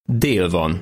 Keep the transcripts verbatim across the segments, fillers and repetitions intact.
Dél van.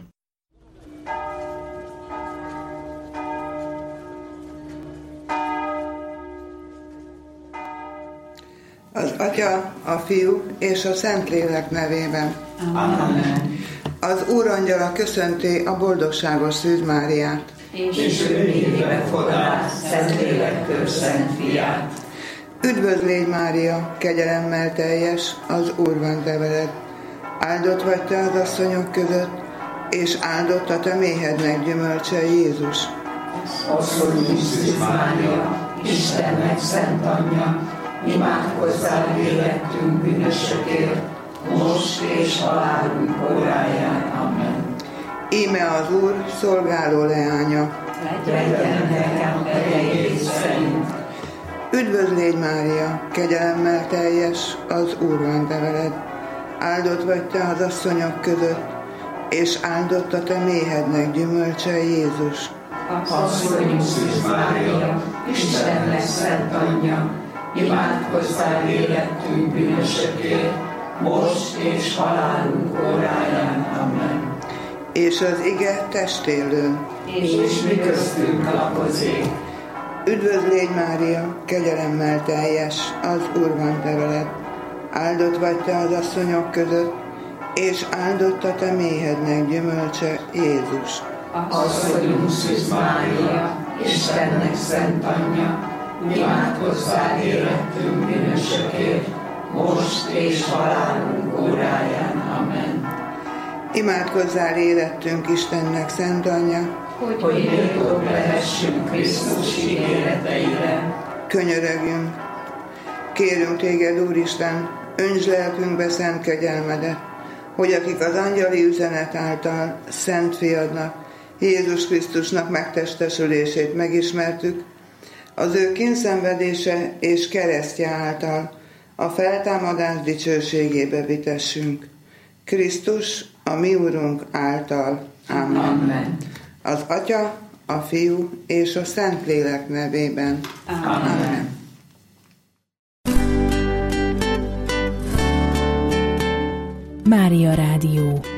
Az Atya, a Fiú és a Szentlélek nevében. Amen. Az Úrangyala köszönti a boldogságos Szűz Máriát. És ő névbe fogadás, Szentlélektől Szent Fiát. Üdvözl légy, Mária, kegyelemmel teljes, az Úr van te veled. Áldott vagy te az asszonyok között, és áldott a te méhednek gyümölcse, Jézus. Asszonyunk Szűz Mária, Istennek szent anyja, imádkozzál érettünk bűnösökért, most és halálunk óráján. Amen. Íme az Úr szolgáló leánya. Legyen nekem tegyeid szerint. Üdvözl légy, Mária, kegyelemmel teljes, az Úr van te veled. Áldott vagy te az asszonyok között, és áldott a te méhednek gyümölcse, Jézus. Asszonyunk Szűz Mária, Istennek szent anyja, imádkozzál érettünk bűnösökért, most és halálunk óráján. Amen. És az ige testélő. És mi köztünk lakozik. Üdvözl légy, Mária, kegyelemmel teljes, az Úr van te veled. Áldott vagy te az asszonyok között, és áldott a te méhednek gyümölcse, Jézus. Asszonyunk Szűz Mária, Istennek szent anyja, imádkozzál érettünk bűnösökért, most és halálunk óráján. Amen. Imádkozzál érettünk Istennek szent anyja, hogy, hogy méltók lehessünk Krisztus ígéreteire. Könyörögjünk! Kérünk téged, Úristen, öntsd lelkünkbe szent kegyelmedet, hogy akik az angyali üzenet által szent fiadnak, Jézus Krisztusnak megtestesülését megismertük, az ő kínszenvedése és keresztje által a feltámadás dicsőségébe vitessünk. Krisztus, a mi Úrunk által. Amen. Amen. Az Atya, a Fiú és a Szentlélek nevében. Amen. Amen. Mária Rádió.